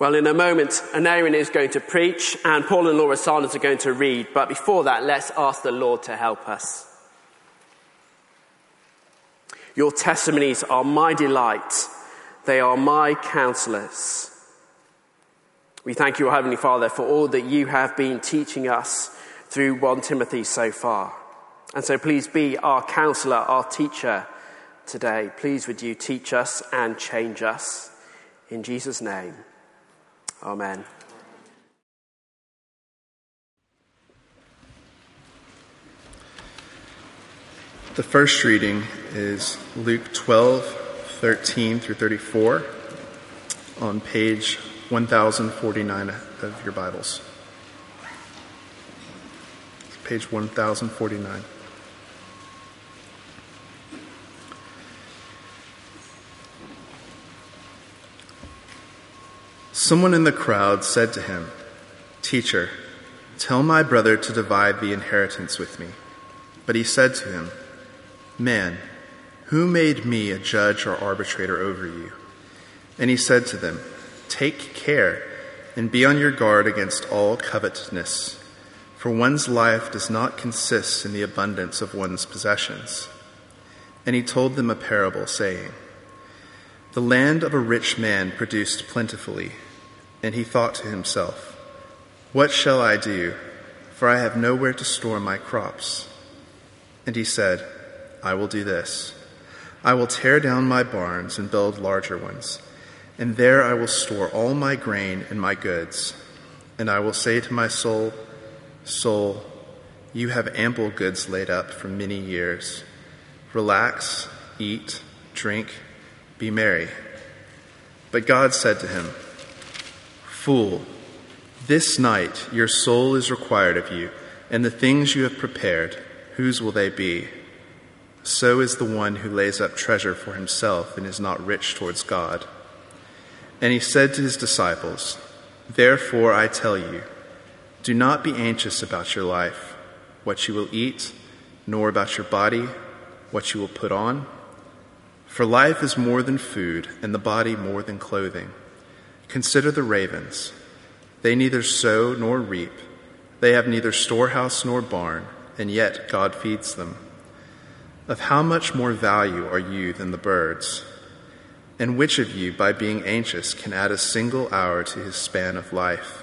Well, in a moment, Anarian is going to preach and Paul and Laura Sanders are going to read. But before that, let's ask the Lord to help us. Your testimonies are my delight. They are my counselors. We thank you, Heavenly Father, for all that you have been teaching us through 1 Timothy so far. And so please be our counselor, our teacher today. Please would you teach us and change us. In Jesus' name, amen. The first reading is Luke 12:13 through 34 on page 1049 of your Bibles. Page 1049. Someone in the crowd said to him, "Teacher, tell my brother to divide the inheritance with me." But he said to him, "Man, who made me a judge or arbitrator over you?" And he said to them, "Take care and be on your guard against all covetousness, for one's life does not consist in the abundance of one's possessions." And he told them a parable, saying, "The land of a rich man produced plentifully, and he thought to himself, 'What shall I do? For I have nowhere to store my crops.' And he said, 'I will do this. I will tear down my barns and build larger ones, and there I will store all my grain and my goods. And I will say to my soul, Soul, you have ample goods laid up for many years. Relax, eat, drink, be merry.' But God said to him, 'Fool, this night your soul is required of you, and the things you have prepared, whose will they be? So is the one who lays up treasure for himself and is not rich towards God.' And he said to his disciples, 'Therefore I tell you, do not be anxious about your life, what you will eat, nor about your body, what you will put on. For life is more than food, and the body more than clothing. Consider the ravens. They neither sow nor reap. They have neither storehouse nor barn, and yet God feeds them. Of how much more value are you than the birds? And which of you, by being anxious, can add a single hour to his span of life?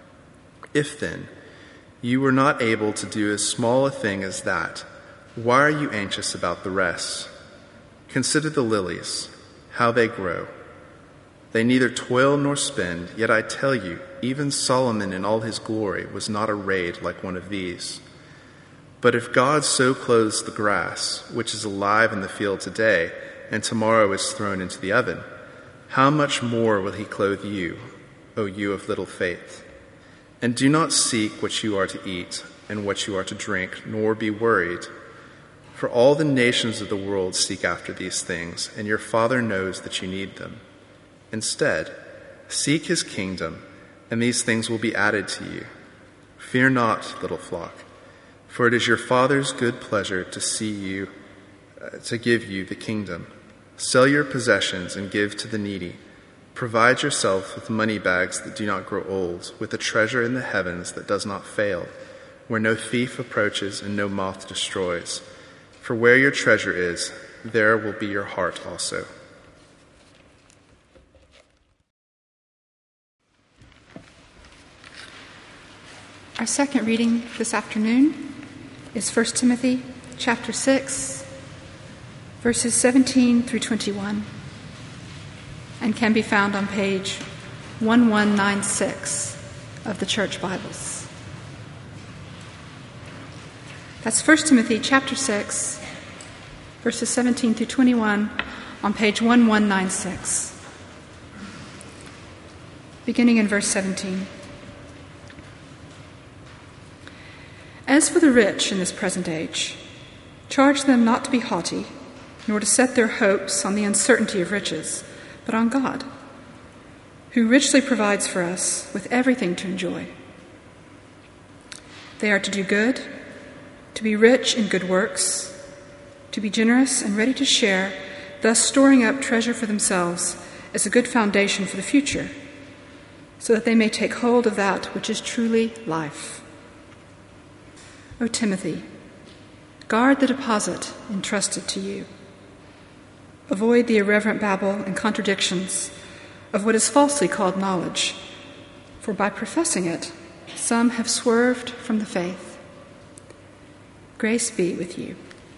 If then you were not able to do as small a thing as that, why are you anxious about the rest? Consider the lilies, how they grow. They neither toil nor spin, yet I tell you, even Solomon in all his glory was not arrayed like one of these. But if God so clothes the grass, which is alive in the field today, and tomorrow is thrown into the oven, how much more will he clothe you, O you of little faith? And do not seek what you are to eat and what you are to drink, nor be worried. For all the nations of the world seek after these things, and your Father knows that you need them. Instead, seek his kingdom, and these things will be added to you. Fear not, little flock, for it is your Father's good pleasure to give you the kingdom. Sell your possessions and give to the needy. Provide yourself with money bags that do not grow old, with a treasure in the heavens that does not fail, where no thief approaches and no moth destroys. For where your treasure is, there will be your heart also." Our second reading this afternoon is 1 Timothy chapter 6, verses 17 through 21, and can be found on page 1196 of the Church Bibles. That's 1 Timothy chapter 6, verses 17 through 21 on page 1196. Beginning in verse 17. "As for the rich in this present age, charge them not to be haughty, nor to set their hopes on the uncertainty of riches, but on God, who richly provides for us with everything to enjoy. They are to do good, to be rich in good works, to be generous and ready to share, thus storing up treasure for themselves as a good foundation for the future, so that they may take hold of that which is truly life. O Timothy, guard the deposit entrusted to you. Avoid the irreverent babble and contradictions of what is falsely called knowledge, for by professing it, some have swerved from the faith. Grace be with you.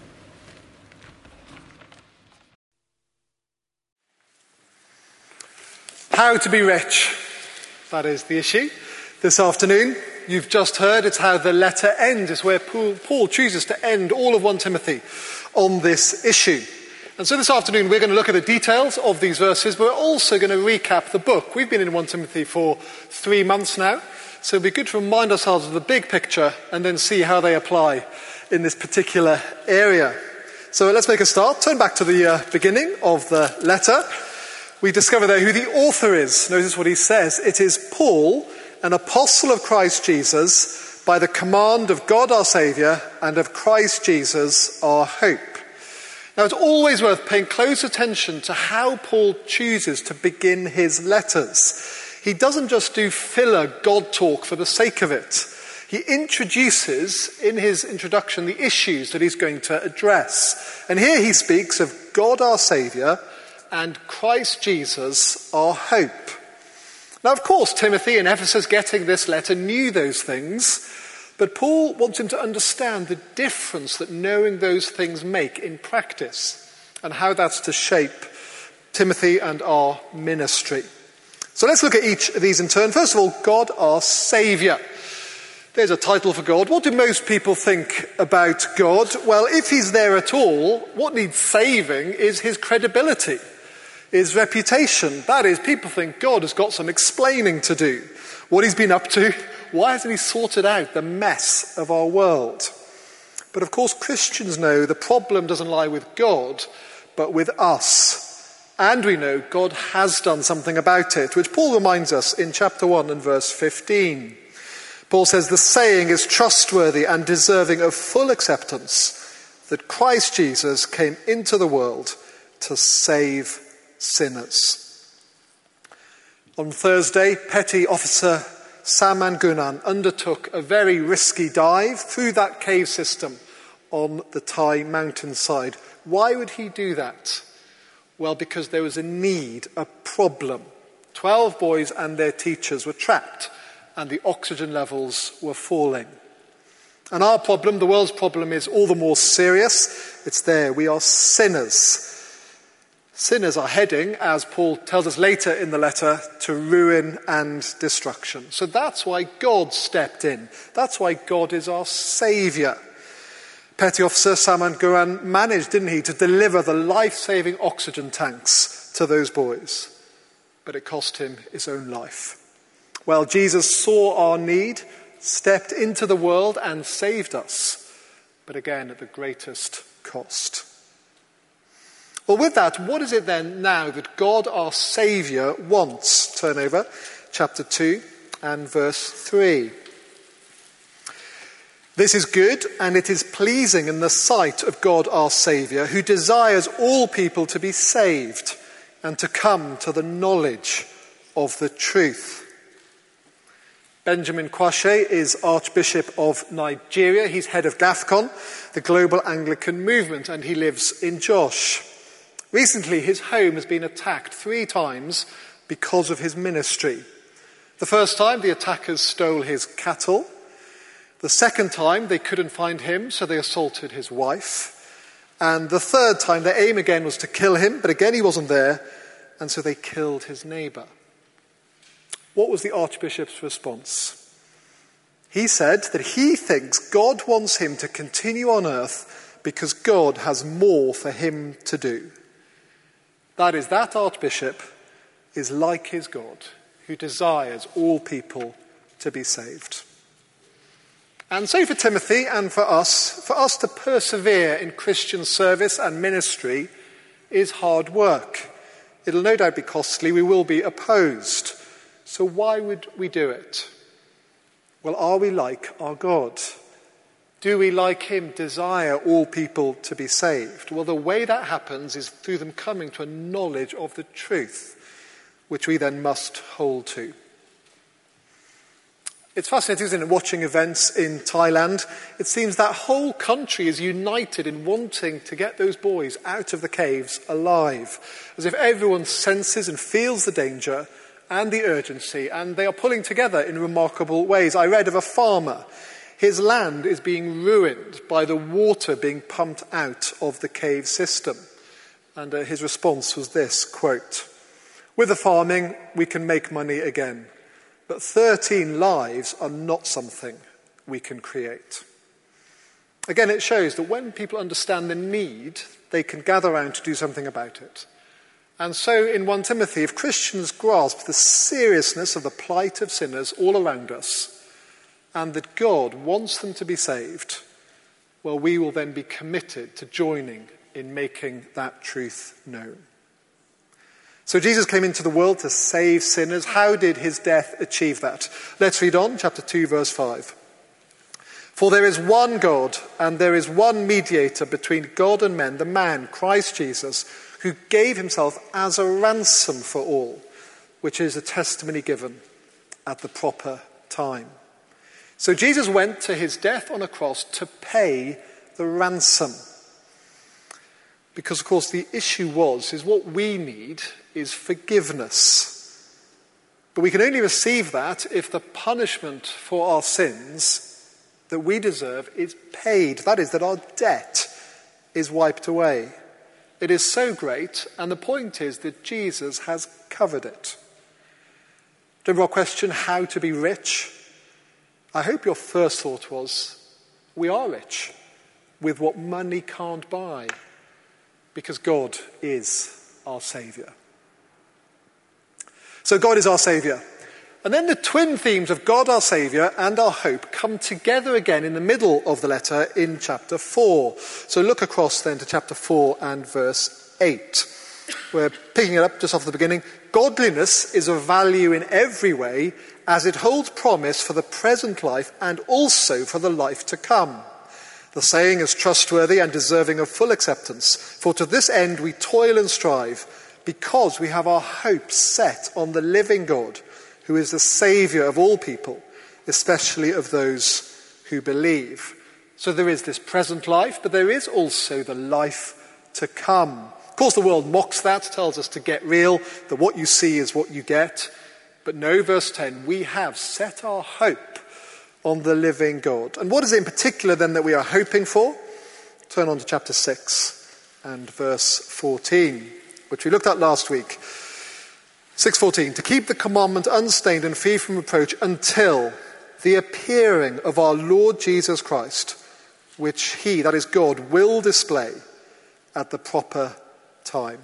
How to be rich. That is the issue. This afternoon, you've just heard it's how the letter ends. It's where Paul chooses to end all of 1 Timothy on this issue. And so this afternoon, we're going to look at the details of these verses, but we're also going to recap the book. We've been in 1 Timothy for 3 months now, so it'd be good to remind ourselves of the big picture and then see how they apply in this particular area. So let's make a start. Turn back to the beginning of the letter. We discover there who the author is. Notice what he says. It is Paul, an apostle of Christ Jesus, by the command of God our Saviour and of Christ Jesus our hope. Now it's always worth paying close attention to how Paul chooses to begin his letters. He doesn't just do filler God talk for the sake of it. He introduces in his introduction the issues that he's going to address. And here he speaks of God our Saviour and Christ Jesus our hope. Now, of course, Timothy in Ephesus getting this letter knew those things, but Paul wants him to understand the difference that knowing those things make in practice and how that's to shape Timothy and our ministry. So let's look at each of these in turn. First of all, God our Saviour. There's a title for God. What do most people think about God? Well, if he's there at all, what needs saving is his credibility, his reputation. That is, people think God has got some explaining to do. What he's been up to, why hasn't he sorted out the mess of our world? But of course, Christians know the problem doesn't lie with God, but with us. And we know God has done something about it, which Paul reminds us in chapter 1 and verse 15. Paul says, the saying is trustworthy and deserving of full acceptance, that Christ Jesus came into the world to save sinners. On Thursday, Petty Officer Saman Gunan undertook a very risky dive through that cave system on the Thai mountainside. Why would he do that? Well, because there was a need, a problem. 12 boys and their teachers were trapped, and the oxygen levels were falling. And our problem, the world's problem, is all the more serious. It's there. We are sinners. Sinners are heading, as Paul tells us later in the letter, to ruin and destruction. So that's why God stepped in. That's why God is our Saviour. Petty Officer Saman Guran managed, didn't he, to deliver the life-saving oxygen tanks to those boys. But it cost him his own life. Well, Jesus saw our need, stepped into the world and saved us, but again at the greatest cost. Well, with that, what is it then now that God our Saviour wants? Turn over, chapter 2 and verse 3. This is good and it is pleasing in the sight of God our Saviour, who desires all people to be saved and to come to the knowledge of the truth. Benjamin Kwashe is Archbishop of Nigeria. He's head of GAFCON, the Global Anglican Movement, and he lives in Josh. Recently, his home has been attacked 3 times because of his ministry. The first time, the attackers stole his cattle. The second time, they couldn't find him, so they assaulted his wife. And the third time, their aim again was to kill him, but again he wasn't there, and so they killed his neighbour. What was the Archbishop's response? He said that he thinks God wants him to continue on earth because God has more for him to do. That is, that Archbishop is like his God, who desires all people to be saved. And so for Timothy and for us to persevere in Christian service and ministry is hard work. It'll no doubt be costly. We will be opposed. So why would we do it? Well, are we like our God? Do we, like him, desire all people to be saved? Well, the way that happens is through them coming to a knowledge of the truth, which we then must hold to. It's fascinating, isn't it, watching events in Thailand. It seems that whole country is united in wanting to get those boys out of the caves alive, as if everyone senses and feels the danger and the urgency, and they are pulling together in remarkable ways. I read of a farmer. His land is being ruined by the water being pumped out of the cave system. And his response was this, quote, "With the farming, we can make money again. But 13 lives are not something we can create." Again, it shows that when people understand the need, they can gather around to do something about it. And so in 1 Timothy, if Christians grasp the seriousness of the plight of sinners all around us, and that God wants them to be saved, well, we will then be committed to joining in making that truth known. So Jesus came into the world to save sinners. How did his death achieve that? Let's read on, chapter 2, verse 5. "For there is one God, and there is one mediator between God and men, the man, Christ Jesus, who gave himself as a ransom for all, which is a testimony given at the proper time." So Jesus went to his death on a cross to pay the ransom. Because, of course, the issue is what we need is forgiveness. But we can only receive that if the punishment for our sins that we deserve is paid. That is, that our debt is wiped away. It is so great, and the point is that Jesus has covered it. Remember our question, how to be rich? I hope your first thought was, we are rich with what money can't buy, because God is our Saviour. So God is our Saviour. And then the twin themes of God our Saviour and our hope come together again in the middle of the letter in chapter 4. So look across then to chapter 4 and verse 8. We're picking it up just off the beginning. "Godliness is of value in every way, as it holds promise for the present life and also for the life to come. The saying is trustworthy and deserving of full acceptance, for to this end we toil and strive, because we have our hope set on the living God, who is the Saviour of all people, especially of those who believe." So there is this present life, but there is also the life to come. Of course, the world mocks that, tells us to get real, that what you see is what you get. But no, verse 10, we have set our hope on the living God. And what is it in particular then that we are hoping for? Turn on to chapter 6 and verse 14, which we looked at last week. 6:14, "To keep the commandment unstained and free from reproach until the appearing of our Lord Jesus Christ, which he," that is God, "will display at the proper time."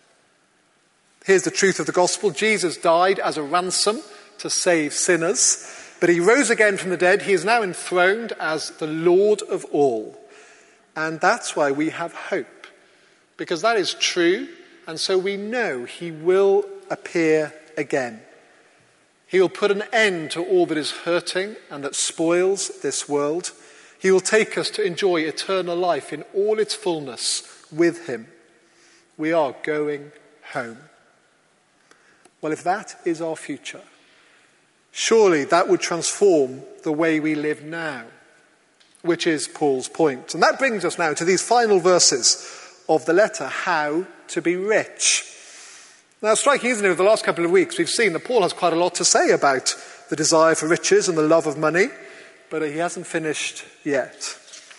Here's the truth of the gospel. Jesus died as a ransom to save sinners, but he rose again from the dead. He is now enthroned as the Lord of all. And that's why we have hope, because that is true, and so we know he will appear again. He will put an end to all that is hurting and that spoils this world. He will take us to enjoy eternal life in all its fullness with him. We are going home. Well, if that is our future, surely that would transform the way we live now, which is Paul's point. And that brings us now to these final verses of the letter, how to be rich. Now, striking, isn't it, over the last couple of weeks, we've seen that Paul has quite a lot to say about the desire for riches and the love of money, but he hasn't finished yet.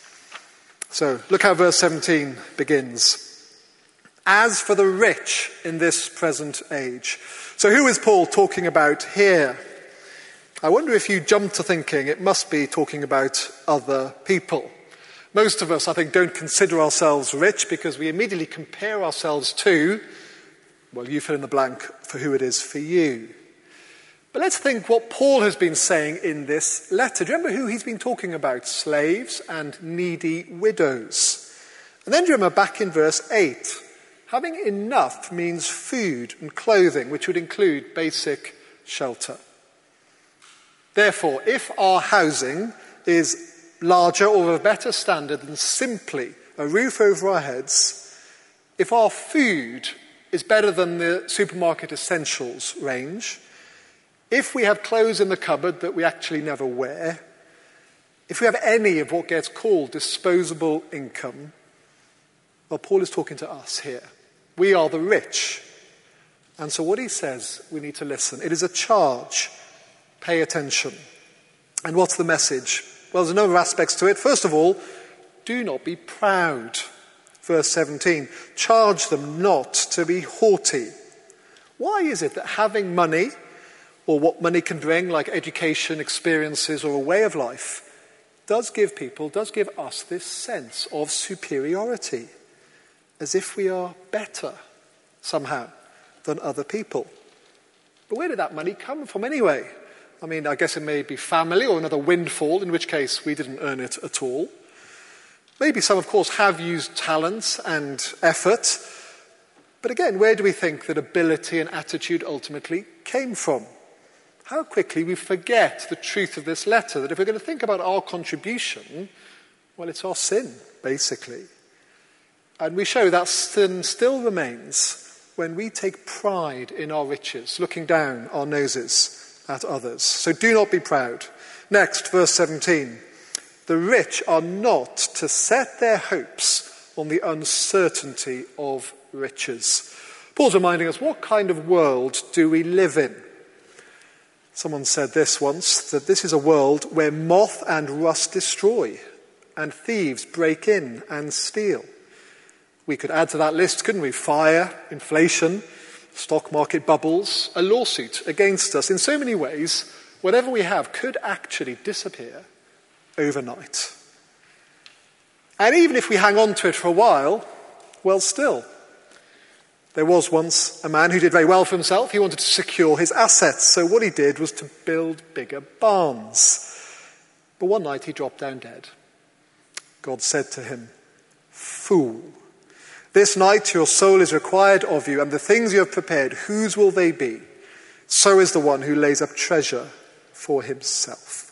So, look how verse 17 begins. "As for the rich in this present age." So who is Paul talking about here? I wonder if you jump to thinking it must be talking about other people. Most of us, I think, don't consider ourselves rich because we immediately compare ourselves to, well, you fill in the blank for who it is for you. But let's think what Paul has been saying in this letter. Do you remember who he's been talking about? Slaves and needy widows. And then do you remember back in verse 8, having enough means food and clothing, which would include basic shelter. Therefore, if our housing is larger or of a better standard than simply a roof over our heads, if our food is better than the supermarket essentials range, if we have clothes in the cupboard that we actually never wear, if we have any of what gets called disposable income, well, Paul is talking to us here. We are the rich. And so what he says, we need to listen. It is a charge. Pay attention. And what's the message? Well, there's a number of aspects to it. First of all, do not be proud. Verse 17, charge them not to be haughty. Why is it that having money, or what money can bring, like education, experiences, or a way of life, does give us this sense of superiority, as if we are better, somehow, than other people? But where did that money come from anyway? I mean, I guess it may be family or another windfall, in which case we didn't earn it at all. Maybe some, of course, have used talents and effort. But again, where do we think that ability and attitude ultimately came from? How quickly we forget the truth of this letter, that if we're going to think about our contribution, well, it's our sin, basically. And we show that sin still remains when we take pride in our riches, looking down our noses at others. So do not be proud. Next, verse 17. The rich are not to set their hopes on the uncertainty of riches. Paul's reminding us, what kind of world do we live in? Someone said this once, that this is a world where moth and rust destroy, and thieves break in and steal. We could add to that list, couldn't we? Fire, inflation, stock market bubbles, a lawsuit against us. In so many ways, whatever we have could actually disappear overnight. And even if we hang on to it for a while, well, still. There was once a man who did very well for himself. He wanted to secure his assets. So what he did was to build bigger barns. But one night he dropped down dead. God said to him, "Fool, this night your soul is required of you, and the things you have prepared, whose will they be? So is the one who lays up treasure for himself."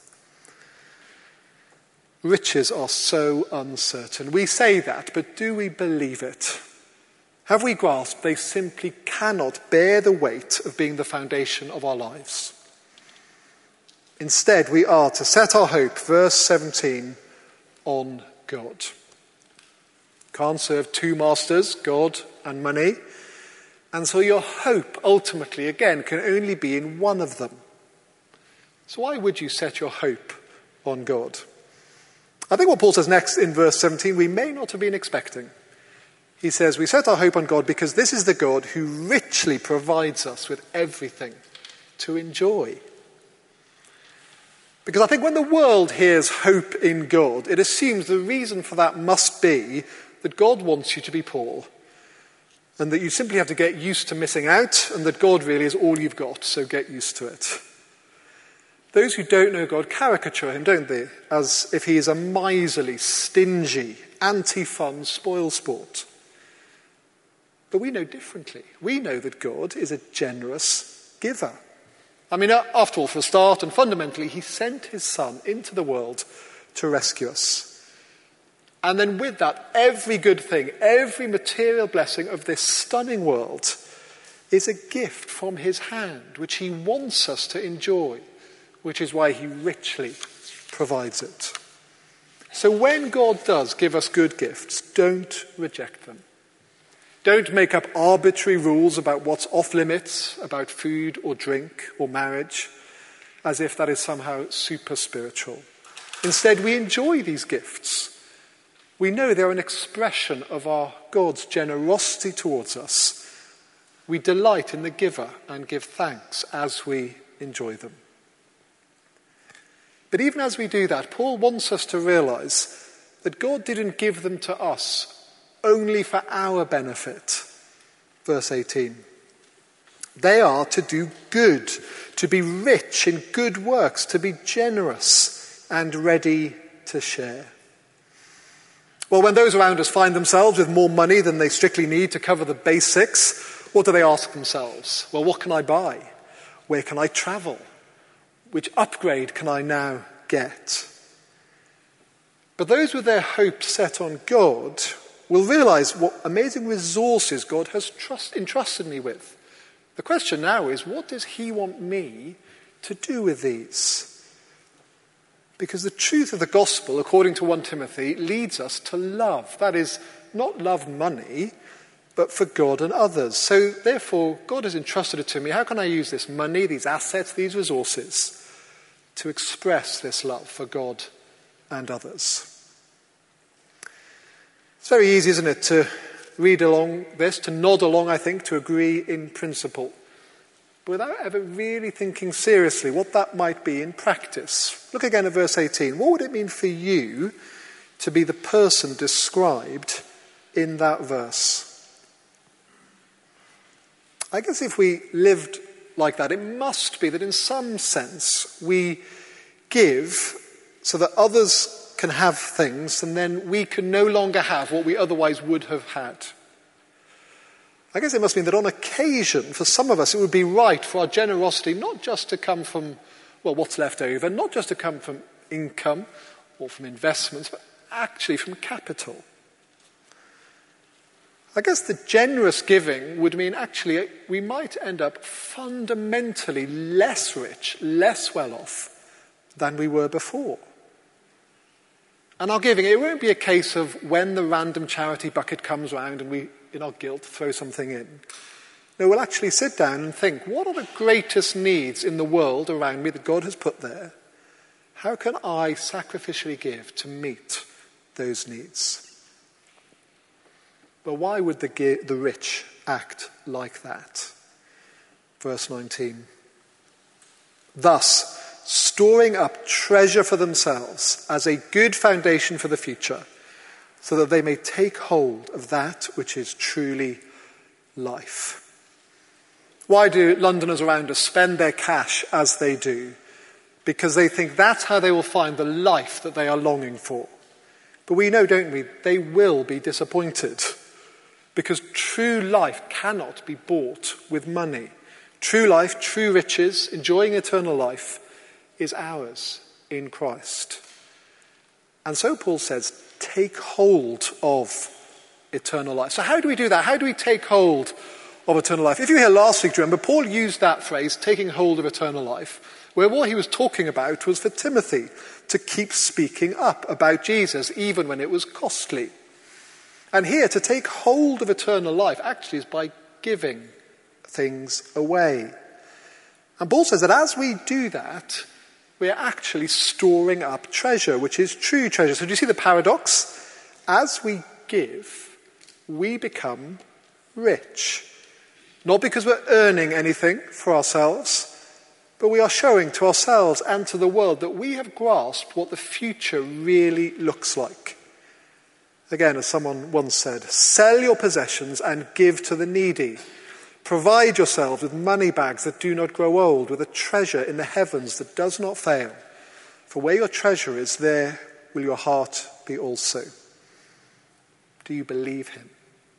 Riches are so uncertain. We say that, but do we believe it? Have we grasped they simply cannot bear the weight of being the foundation of our lives? Instead, we are to set our hope, verse 17, on God. Can't serve two masters, God and money. And so your hope, ultimately, again, can only be in one of them. So why would you set your hope on God? I think what Paul says next in verse 17, we may not have been expecting. He says, we set our hope on God because this is the God who richly provides us with everything to enjoy. Because I think when the world hears hope in God, it assumes the reason for that must be that God wants you to be poor, and that you simply have to get used to missing out, and that God really is all you've got, so get used to it. Those who don't know God caricature him, don't they, as if he is a miserly, stingy, anti-fun spoilsport. But we know differently. We know that God is a generous giver. I mean, after all, for a start, and fundamentally, he sent his son into the world to rescue us. And then with that, every good thing, every material blessing of this stunning world is a gift from his hand, which he wants us to enjoy, which is why he richly provides it. So when God does give us good gifts, don't reject them. Don't make up arbitrary rules about what's off limits, about food or drink or marriage, as if that is somehow super spiritual. Instead, we enjoy these gifts. We know they're an expression of our God's generosity towards us. We delight in the giver and give thanks as we enjoy them. But even as we do that, Paul wants us to realize that God didn't give them to us only for our benefit. Verse 18. They are to do good, to be rich in good works, to be generous and ready to share. Well, when those around us find themselves with more money than they strictly need to cover the basics, what do they ask themselves? Well, what can I buy? Where can I travel? Which upgrade can I now get? But those with their hope set on God will realize what amazing resources God has entrusted me with. The question now is, what does he want me to do with these. Because the truth of the gospel, according to 1 Timothy, leads us to love. That is, not love money, but for God and others. So therefore, God has entrusted it to me. How can I use this money, these assets, these resources to express this love for God and others? It's very easy, isn't it, to read along this, to nod along, I think, to agree in principle, but without ever really thinking seriously what that might be in practice. Look again at verse 18. What would it mean for you to be the person described in that verse? I guess if we lived like that, it must be that in some sense we give so that others can have things, and then we can no longer have what we otherwise would have had. I guess it must mean that on occasion, for some of us, it would be right for our generosity not just to come from, what's left over, not just to come from income or from investments, but actually from capital. I guess the generous giving would mean actually we might end up fundamentally less rich, less well off than we were before. And our giving, it won't be a case of when the random charity bucket comes round and we, in our guilt, throw something in. No, we'll actually sit down and think, what are the greatest needs in the world around me that God has put there? How can I sacrificially give to meet those needs? But why would the rich act like that? Verse 19. Thus, storing up treasure for themselves as a good foundation for the future, so that they may take hold of that which is truly life. Why do Londoners around us spend their cash as they do? Because they think that's how they will find the life that they are longing for. But we know, don't we, they will be disappointed. Because true life cannot be bought with money. True life, true riches, enjoying eternal life, is ours in Christ. And so Paul says, take hold of eternal life. So how do we do that? How do we take hold of eternal life? If you were here last week, do you remember, Paul used that phrase, taking hold of eternal life, where what he was talking about was for Timothy to keep speaking up about Jesus, even when it was costly. And here, to take hold of eternal life actually is by giving things away. And Paul says that as we do that, we are actually storing up treasure, which is true treasure. So do you see the paradox? As we give, we become rich. Not because we're earning anything for ourselves, but we are showing to ourselves and to the world that we have grasped what the future really looks like. Again, as someone once said, sell your possessions and give to the needy. Provide yourselves with money bags that do not grow old, with a treasure in the heavens that does not fail. For where your treasure is, there will your heart be also. Do you believe him?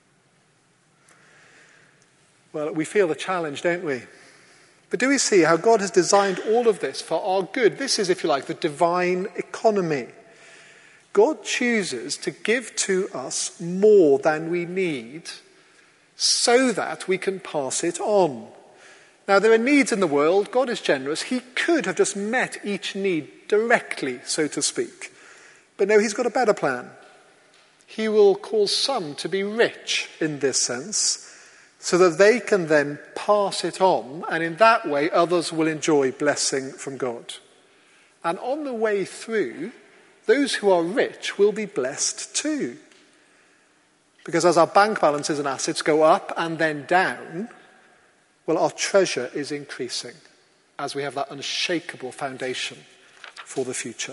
Well, we feel the challenge, don't we? But do we see how God has designed all of this for our good? This is, if you like, the divine economy. God chooses to give to us more than we need so that we can pass it on. Now, there are needs in the world. God is generous. He could have just met each need directly, so to speak. But no, he's got a better plan. He will cause some to be rich in this sense, so that they can then pass it on, and in that way others will enjoy blessing from God. And on the way through, those who are rich will be blessed too. Because as our bank balances and assets go up and then down, well, our treasure is increasing as we have that unshakable foundation for the future.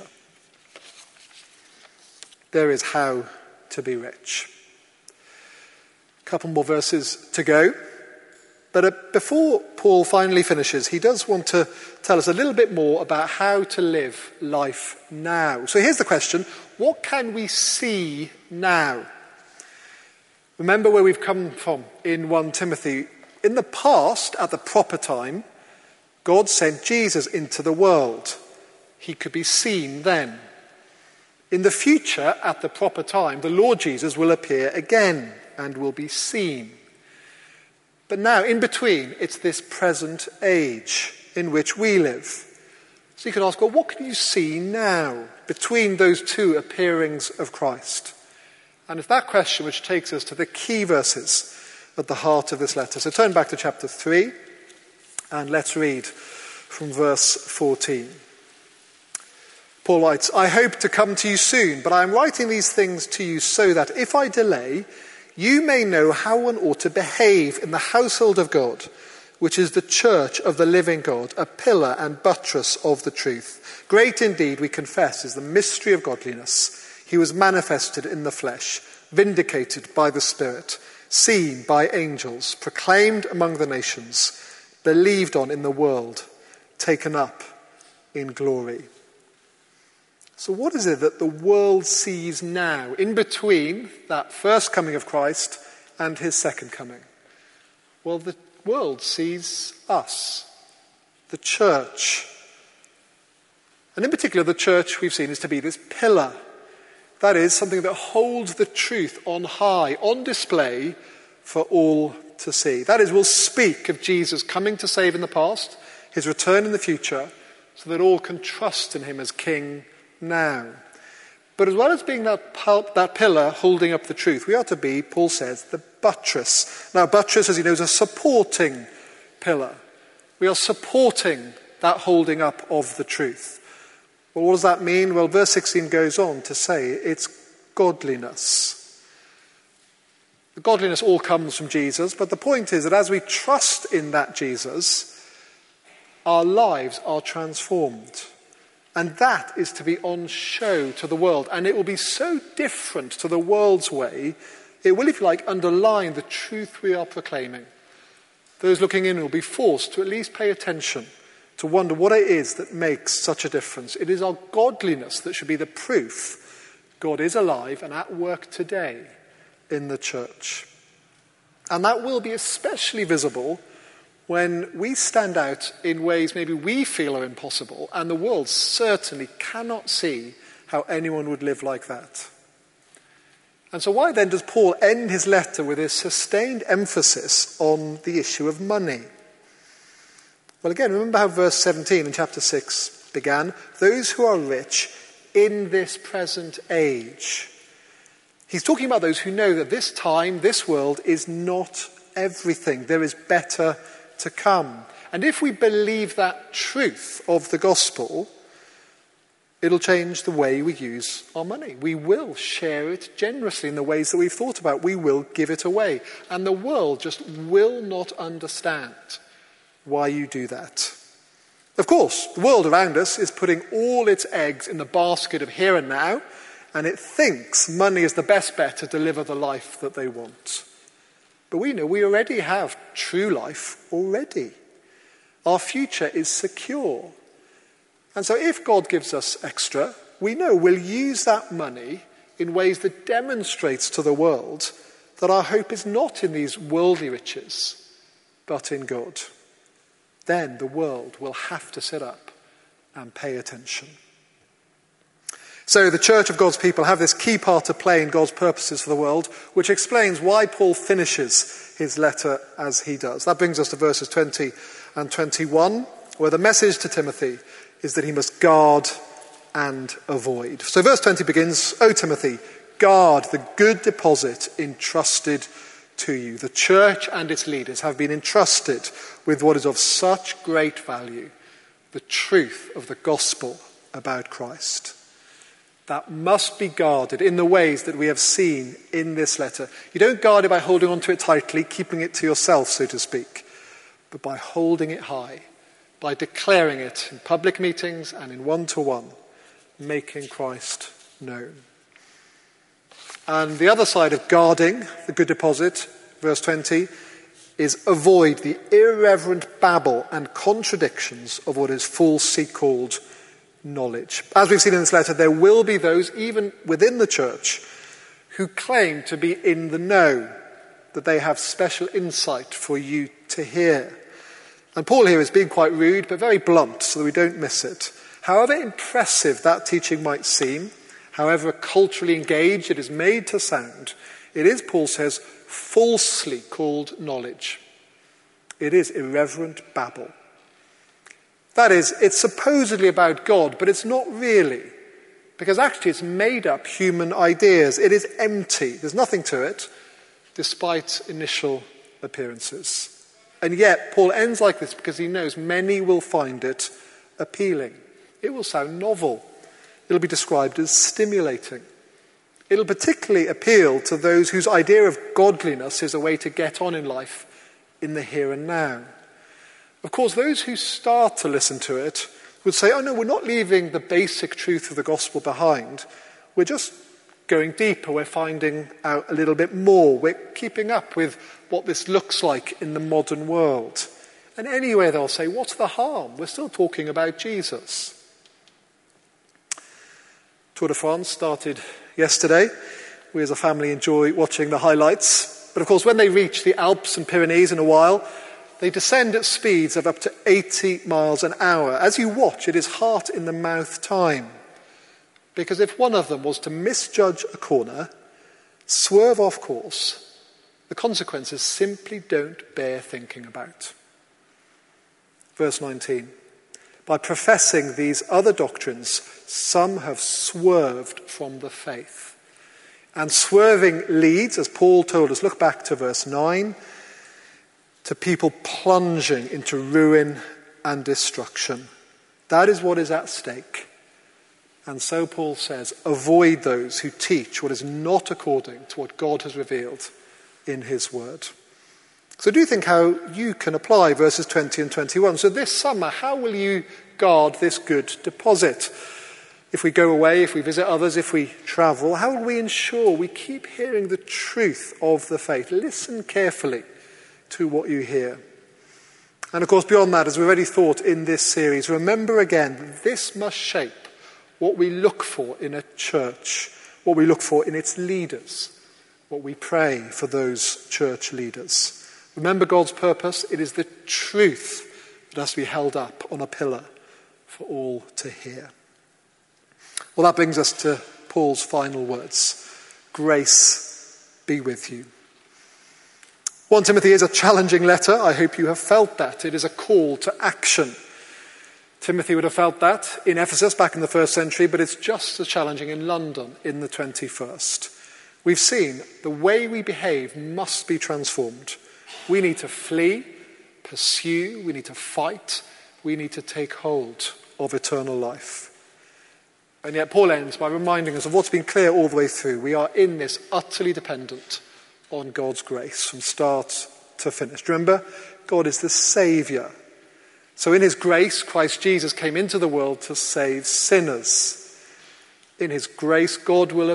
There is how to be rich. A couple more verses to go. But before Paul finally finishes, he does want to tell us a little bit more about how to live life now. So here's the question: what can we see now? Remember where we've come from in 1 Timothy. In the past, at the proper time, God sent Jesus into the world. He could be seen then. In the future, at the proper time, the Lord Jesus will appear again and will be seen. But now, in between, it's this present age. in which we live. So you could ask, well, what can you see now between those two appearings of Christ? And it's that question which takes us to the key verses at the heart of this letter. So turn back to chapter 3 and let's read from verse 14. Paul writes, I hope to come to you soon, but I am writing these things to you so that if I delay, you may know how one ought to behave in the household of God, which is the church of the living God, a pillar and buttress of the truth. Great indeed, we confess, is the mystery of godliness. He was manifested in the flesh, vindicated by the Spirit, seen by angels, proclaimed among the nations, believed on in the world, taken up in glory. So what is it that the world sees now, in between that first coming of Christ and his second coming? Well, the world sees us, the church. And in particular, the church we've seen is to be this pillar. That is, something that holds the truth on high, on display for all to see. That is, we'll speak of Jesus coming to save in the past, his return in the future, so that all can trust in him as King now. But as well as being that pillar holding up the truth, we are to be, Paul says, the buttress. Now, buttress, as you know, is a supporting pillar. We are supporting that holding up of the truth. Well, what does that mean? Well, verse 16 goes on to say it's godliness. The godliness all comes from Jesus, but the point is that as we trust in that Jesus, our lives are transformed. And that is to be on show to the world. And it will be so different to the world's way, it will, if you like, underline the truth we are proclaiming. Those looking in will be forced to at least pay attention, to wonder what it is that makes such a difference. It is our godliness that should be the proof God is alive and at work today in the church. And that will be especially visible when we stand out in ways maybe we feel are impossible, and the world certainly cannot see how anyone would live like that. And so why then does Paul end his letter with his sustained emphasis on the issue of money? Well, again, remember how verse 17 in chapter 6 began? Those who are rich in this present age. He's talking about those who know that this time, this world, is not everything. There is better to come. And if we believe that truth of the gospel, it'll change the way we use our money. We will share it generously in the ways that we've thought about. We will give it away. And the world just will not understand why you do that. Of course, the world around us is putting all its eggs in the basket of here and now, and it thinks money is the best bet to deliver the life that they want. But we know we already have true life already. Our future is secure. And so if God gives us extra, we know we'll use that money in ways that demonstrates to the world that our hope is not in these worldly riches, but in God. Then the world will have to sit up and pay attention. So the church of God's people have this key part to play in God's purposes for the world, which explains why Paul finishes his letter as he does. That brings us to verses 20 and 21, where the message to Timothy is that he must guard and avoid. So verse 20 begins, O Timothy, guard the good deposit entrusted to you. The church and its leaders have been entrusted with what is of such great value, the truth of the gospel about Christ. That must be guarded in the ways that we have seen in this letter. You don't guard it by holding on to it tightly, keeping it to yourself, so to speak, but by holding it high, by declaring it in public meetings and in one-to-one, making Christ known. And the other side of guarding the good deposit, verse 20, is avoid the irreverent babble and contradictions of what is falsely called knowledge. As we've seen in this letter, there will be those, even within the church, who claim to be in the know, that they have special insight for you to hear. And Paul here is being quite rude, but very blunt, so that we don't miss it. However impressive that teaching might seem, however culturally engaged it is made to sound, it is, Paul says, falsely called knowledge. It is irreverent babble. That is, it's supposedly about God, but it's not really. Because actually it's made up human ideas. It is empty. There's nothing to it, despite initial appearances. And yet, Paul ends like this because he knows many will find it appealing. It will sound novel. It'll be described as stimulating. It'll particularly appeal to those whose idea of godliness is a way to get on in life in the here and now. Of course, those who start to listen to it would say, oh no, we're not leaving the basic truth of the gospel behind. We're just going deeper. We're finding out a little bit more. We're keeping up with what this looks like in the modern world. And anyway, they'll say, what's the harm? We're still talking about Jesus. Tour de France started yesterday. We as a family enjoy watching the highlights. But of course, when they reach the Alps and Pyrenees in a while, they descend at speeds of up to 80 miles an hour. As you watch, it is heart-in-the-mouth time. Because if one of them was to misjudge a corner, swerve off course, the consequences simply don't bear thinking about. Verse 19. By professing these other doctrines, some have swerved from the faith. And swerving leads, as Paul told us, look back to verse 9, to people plunging into ruin and destruction. That is what is at stake. And so Paul says, avoid those who teach what is not according to what God has revealed in his word. So do think how you can apply verses 20 and 21. So this summer, how will you guard this good deposit? If we go away, if we visit others, if we travel, how will we ensure we keep hearing the truth of the faith? Listen carefully to what you hear. And of course, beyond that, as we've already thought in this series, remember again, this must shape what we look for in a church, what we look for in its leaders, what we pray for those church leaders. Remember God's purpose. It is the truth that has to be held up on a pillar for all to hear. Well, that brings us to Paul's final words. Grace be with you. 1 Timothy is a challenging letter. I hope you have felt that. It is a call to action. Timothy would have felt that in Ephesus back in the first century, but it's just as challenging in London in the 21st. We've seen the way we behave must be transformed. We need to flee, pursue, we need to fight, we need to take hold of eternal life. And yet Paul ends by reminding us of what's been clear all the way through. We are in this utterly dependent on God's grace from start to finish. Remember, God is the Saviour. So in his grace, Christ Jesus came into the world to save sinners. In his grace, God will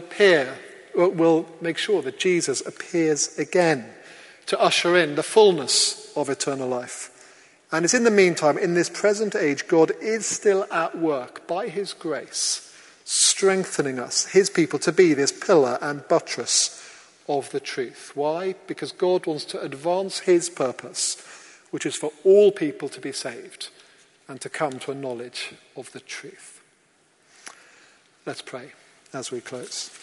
make sure that Jesus appears again to usher in the fullness of eternal life. And it's in the meantime, in this present age, God is still at work by his grace, strengthening us, his people, to be this pillar and buttress of the truth. Why? Because God wants to advance his purpose, which is for all people to be saved and to come to a knowledge of the truth. Let's pray as we close.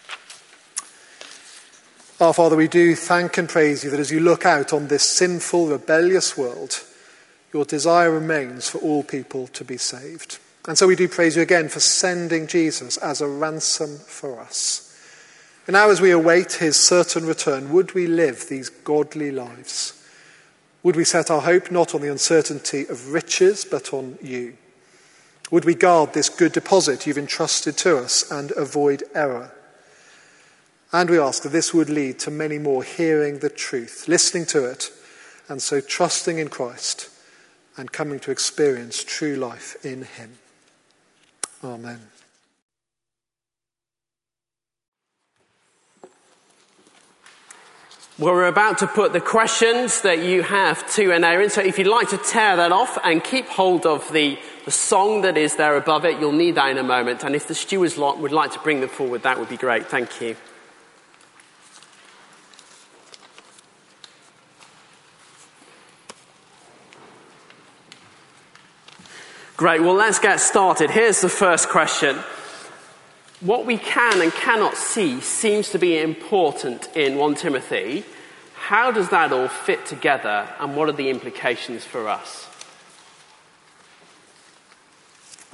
Our Father, we do thank and praise you that as you look out on this sinful, rebellious world, your desire remains for all people to be saved. And so we do praise you again for sending Jesus as a ransom for us. And now as we await his certain return, would we live these godly lives? Would we set our hope not on the uncertainty of riches, but on you? Would we guard this good deposit you've entrusted to us and avoid error? And we ask that this would lead to many more hearing the truth, listening to it, and so trusting in Christ and coming to experience true life in him. Amen. Well, we're about to put the questions that you have to an Aaron. So if you'd like to tear that off and keep hold of the song that is there above it, you'll need that in a moment. And if the stewards would like to bring them forward, that would be great. Thank you. Great. Well, let's get started. Here's the first question. What we can and cannot see seems to be important in 1 Timothy. How does that all fit together, and what are the implications for us?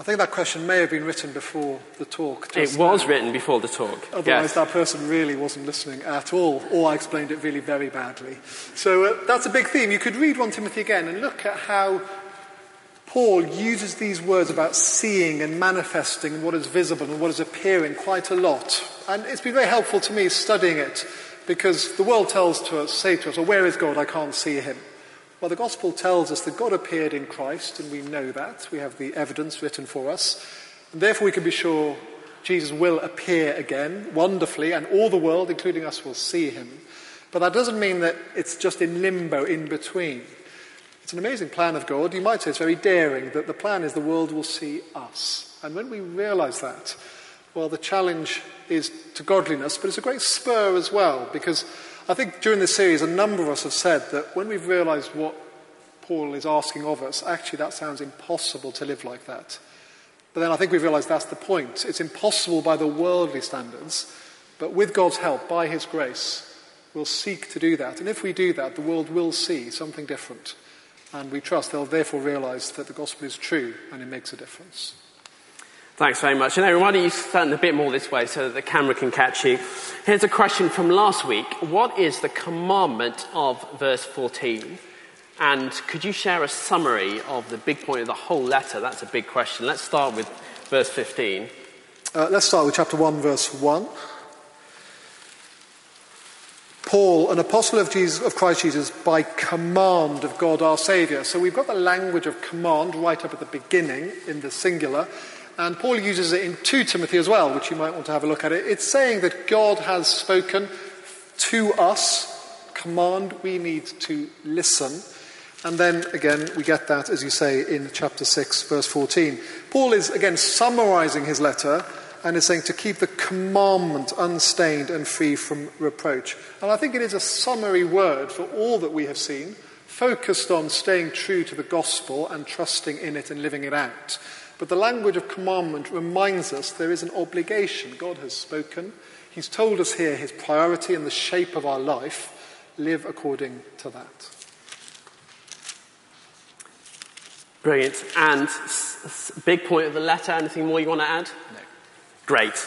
I think that question may have been written before the talk. It was written before the talk. Otherwise, yes. That person really wasn't listening at all, or I explained it really very badly. So that's a big theme. You could read 1 Timothy again and look at how Paul uses these words about seeing and manifesting what is visible and what is appearing quite a lot. And it's been very helpful to me studying it, because the world say to us, oh, where is God? I can't see him. Well, the gospel tells us that God appeared in Christ, and we know that. We have the evidence written for us. And therefore we can be sure Jesus will appear again, wonderfully, and all the world, including us, will see him. But that doesn't mean that it's just in limbo in between. It's an amazing plan of God. You might say it's very daring, that the plan is the world will see us. And when we realise that, well, the challenge is to godliness, but it's a great spur as well, because I think during this series a number of us have said that when we've realised what Paul is asking of us, actually that sounds impossible to live like that. But then I think we've realised that's the point. It's impossible by the worldly standards, but with God's help, by his grace, we'll seek to do that. And if we do that, the world will see something different. And we trust they'll therefore realise that the gospel is true and it makes a difference. Thanks very much. And Aaron, why don't you stand a bit more this way so that the camera can catch you? Here's a question from last week. What is the commandment of verse 14? And could you share a summary of the big point of the whole letter? That's a big question. Let's start with verse 15. Let's start with chapter 1, verse 1. Paul, an apostle of Christ Jesus, by command of God our Saviour. So we've got the language of command right up at the beginning in the singular. And Paul uses it in 2 Timothy as well, which you might want to have a look at it. It's saying that God has spoken to us, command, we need to listen. And then, again, we get that, as you say, in chapter 6, verse 14. Paul is, again, summarising his letter and is saying to keep the commandment unstained and free from reproach. And I think it is a summary word for all that we have seen, focused on staying true to the gospel and trusting in it and living it out. But the language of commandment reminds us there is an obligation. God has spoken. He's told us here his priority and the shape of our life. Live according to that. Brilliant. And big point of the letter, anything more you want to add? No. Great.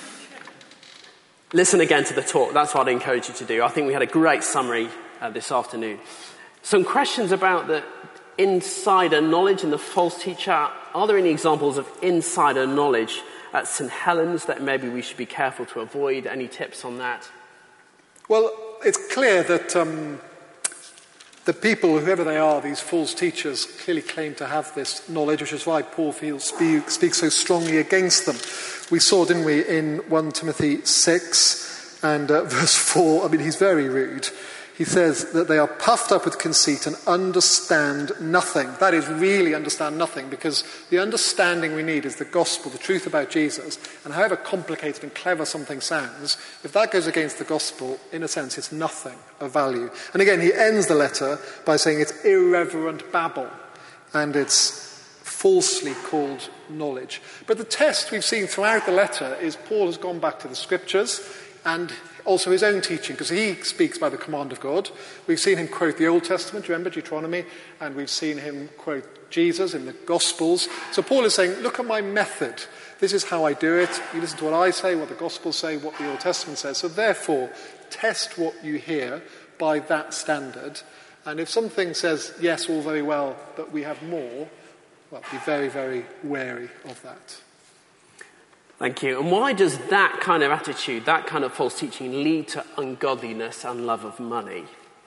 Listen again to the talk. That's what I'd encourage you to do. I think we had a great summary this afternoon. Some questions about the insider knowledge and the false teacher. Are there any examples of insider knowledge at St. Helens that maybe we should be careful to avoid? Any tips on that? Well, it's clear that the people, whoever they are, these false teachers, clearly claim to have this knowledge, which is why Paul speaks so strongly against them. We saw, didn't we, in 1 Timothy 6 and verse 4, I mean, he's very rude. He says that they are puffed up with conceit and understand nothing. That is, really understand nothing, because the understanding we need is the gospel, the truth about Jesus. And however complicated and clever something sounds, if that goes against the gospel, in a sense, it's nothing of value. And again, he ends the letter by saying it's irreverent babble, and it's falsely called knowledge. But the test we've seen throughout the letter is Paul has gone back to the scriptures and also his own teaching, because he speaks by the command of God. We've seen him quote the Old Testament, remember, Deuteronomy, and we've seen him quote Jesus in the Gospels. So Paul is saying, look at my method. This is how I do it. You listen to what I say, what the Gospels say, what the Old Testament says. So therefore, test what you hear by that standard. And if something says, yes, all very well, but we have more, well, be very, very wary of that. Thank you. And why does that kind of attitude, that kind of false teaching, lead to ungodliness and love of money?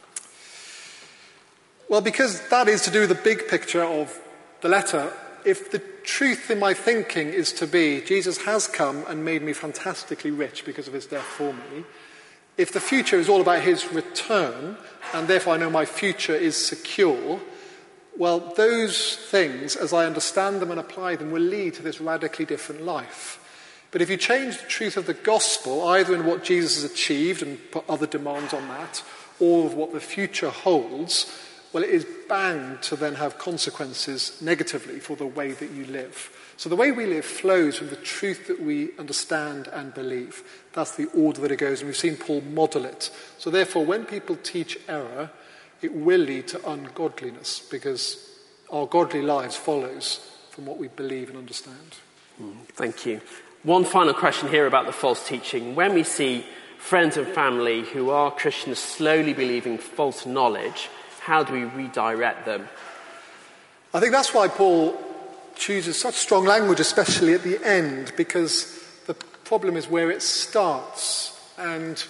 Well, because that is to do with the big picture of the letter. If the truth in my thinking is to be, Jesus has come and made me fantastically rich because of his death for me, if the future is all about his return, and therefore I know my future is secure, well, those things, as I understand them and apply them, will lead to this radically different life. But if you change the truth of the gospel, either in what Jesus has achieved and put other demands on that, or of what the future holds, well, it is bound to then have consequences negatively for the way that you live. So the way we live flows from the truth that we understand and believe. That's the order that it goes, and we've seen Paul model it. So therefore, when people teach error, it will lead to ungodliness, because our godly lives follows from what we believe and understand. Thank you. One final question here about the false teaching. When we see friends and family who are Christians slowly believing false knowledge, how do we redirect them? I think that's why Paul chooses such strong language, especially at the end, because the problem is where it starts, and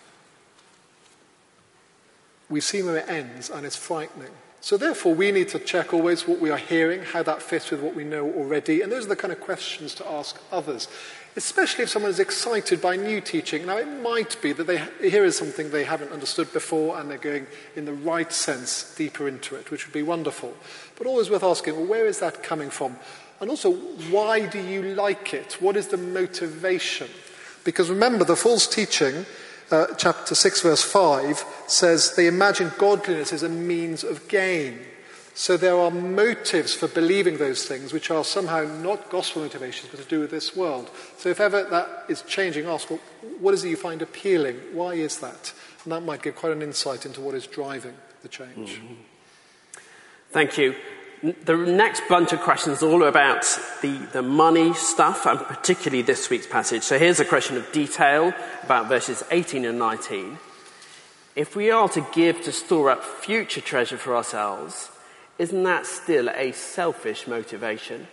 we've seen where it ends, and it's frightening. So therefore, we need to check always what we are hearing, how that fits with what we know already, and those are the kind of questions to ask others, especially if someone is excited by new teaching. Now, it might be that they hear something they haven't understood before, and they're going, in the right sense, deeper into it, which would be wonderful. But always worth asking, well, where is that coming from? And also, why do you like it? What is the motivation? Because remember, the false teaching, chapter 6, verse 5, says they imagine godliness as a means of gain. So there are motives for believing those things which are somehow not gospel motivations, but to do with this world. So if ever that is changing, ask, well, what is it you find appealing? Why is that? And that might give quite an insight into what is driving the change. Mm-hmm. Thank you. The next bunch of questions are all about the money stuff, and particularly this week's passage. So here's a question of detail about verses 18 and 19. If we are to give to store up future treasure for ourselves, isn't that still a selfish motivation?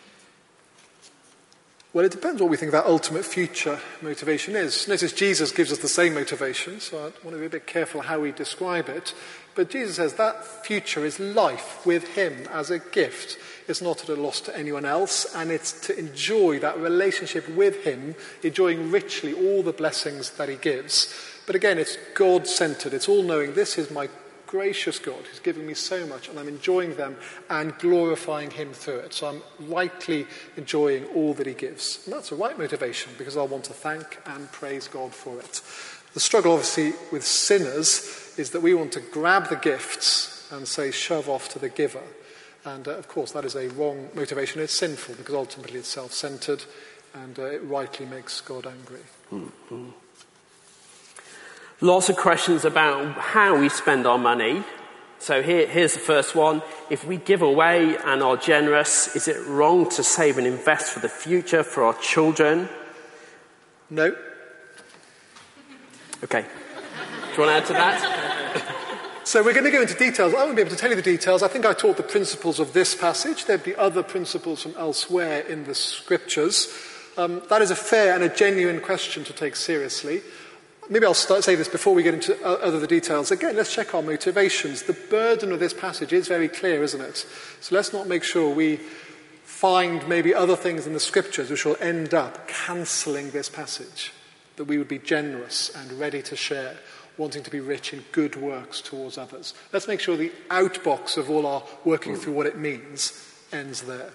Well, it depends what we think that ultimate future motivation is. Notice Jesus gives us the same motivation, so I want to be a bit careful how we describe it. But Jesus says that future is life with him as a gift. It's not at a loss to anyone else, and it's to enjoy that relationship with him, enjoying richly all the blessings that he gives. But again, it's God-centered. It's all-knowing. This is my gracious God who's given me so much, and I'm enjoying them and glorifying him through it. So I'm rightly enjoying all that he gives. And that's a right motivation, because I want to thank and praise God for it. The struggle, obviously, with sinners is that we want to grab the gifts and say, shove off to the giver. And, of course, that is a wrong motivation. It's sinful, because ultimately it's self-centered, and it rightly makes God angry. Mm-hmm. Lots of questions about how we spend our money. So here's the first one. If we give away and are generous, is it wrong to save and invest for the future, for our children? No. Okay. Do you want to add to that? So we're going to go into details. I won't be able to tell you the details. I think I taught the principles of this passage. There'd be other principles from elsewhere in the scriptures. That is a fair and a genuine question to take seriously. Maybe I'll say this before we get into other details. Again, let's check our motivations. The burden of this passage is very clear, isn't it? So let's not make sure we find maybe other things in the scriptures which will end up cancelling this passage. That we would be generous and ready to share, wanting to be rich in good works towards others. Let's make sure the outbox of all our working through what it means ends there.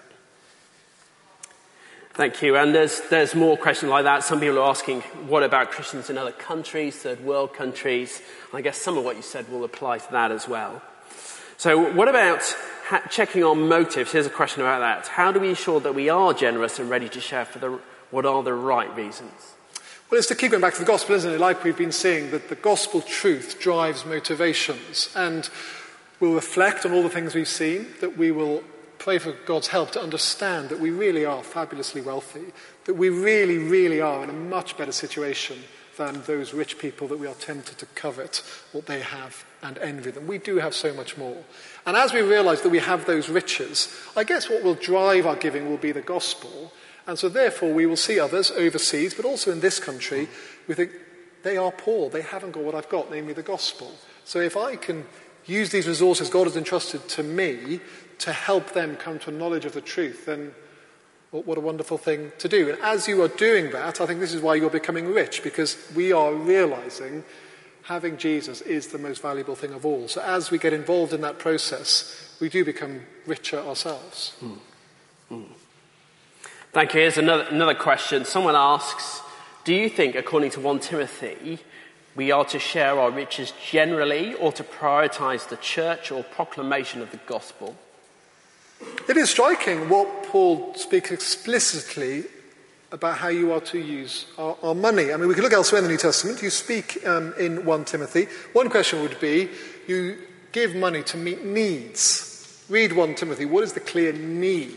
Thank you. And there's more questions like that. Some people are asking, what about Christians in other countries, third world countries? I guess some of what you said will apply to that as well. So what about checking our motives? Here's a question about that. How do we ensure that we are generous and ready to share for what are the right reasons? Well, it's to keep going back to the gospel, isn't it? Like we've been seeing, that the gospel truth drives motivations. And we'll reflect on all the things we've seen, that we will pray for God's help to understand that we really are fabulously wealthy, that we really, really are in a much better situation than those rich people that we are tempted to covet what they have and envy them. We do have so much more. And as we realise that we have those riches, I guess what will drive our giving will be the gospel. And so therefore we will see others overseas, but also in this country, we think they are poor, they haven't got what I've got, namely the gospel. So if I can use these resources God has entrusted to me to help them come to a knowledge of the truth, then what a wonderful thing to do. And as you are doing that, I think this is why you're becoming rich, because we are realising having Jesus is the most valuable thing of all. So as we get involved in that process, we do become richer ourselves. Thank you. Here's another question. Someone asks, do you think, according to 1 Timothy, we are to share our riches generally or to prioritise the church or proclamation of the gospel? It is striking what Paul speaks explicitly about how you are to use our money. I mean, we could look elsewhere in the New Testament. You speak in 1 Timothy. One question would be, you give money to meet needs. Read 1 Timothy. What is the clear need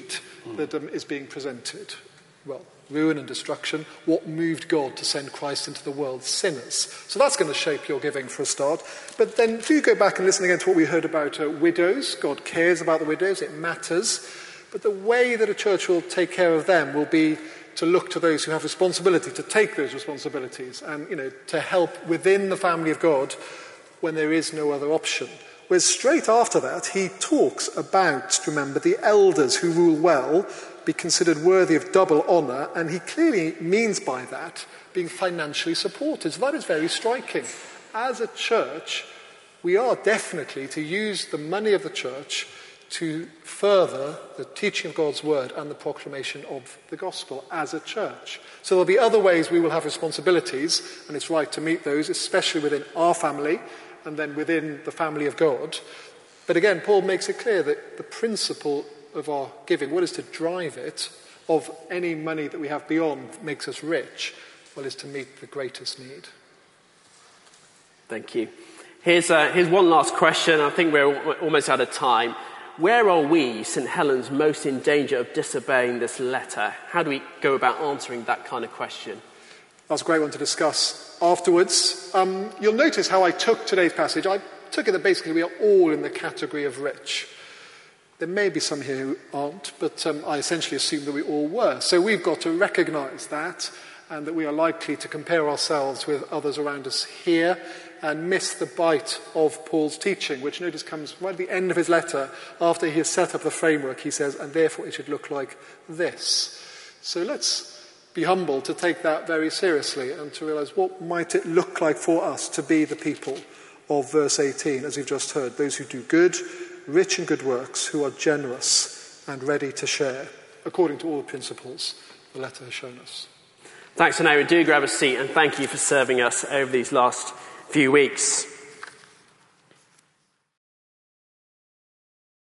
that is being presented. Well, ruin and destruction. What moved God to send Christ into the world? Sinners. So that's going to shape your giving for a start. But then do go back and listen again to what we heard about widows. God cares about the widows. It matters. But the way that a church will take care of them will be to look to those who have responsibility, to take those responsibilities and, to help within the family of God when there is no other option. Whereas straight after that, he talks about, remember, the elders who rule well be considered worthy of double honour, and he clearly means by that being financially supported. So that is very striking. As a church, we are definitely to use the money of the church to further the teaching of God's word and the proclamation of the gospel as a church. So there'll be other ways we will have responsibilities, and it's right to meet those, especially within our family and then within the family of God. But again, Paul makes it clear that the principle of our giving, what is to drive it, of any money that we have beyond makes us rich, well, is to meet the greatest need. Thank you. Here's one last question. I think we're almost out of time. Where are we, St. Helens, most in danger of disobeying this letter? How do we go about answering that kind of question? That's a great one to discuss afterwards. You'll notice how I took today's passage. I took it that basically we are all in the category of rich. There may be some here who aren't, but I essentially assume that we all were. So we've got to recognise that, and that we are likely to compare ourselves with others around us here and miss the bite of Paul's teaching, which notice comes right at the end of his letter. After he has set up the framework, he says, and therefore it should look like this. So let's be humble to take that very seriously and to realise what might it look like for us to be the people of verse 18, as we've just heard, those who do good, rich in good works, who are generous and ready to share, according to all the principles the letter has shown us. Thanks, Anaira. Do grab a seat, and thank you for serving us over these last few weeks.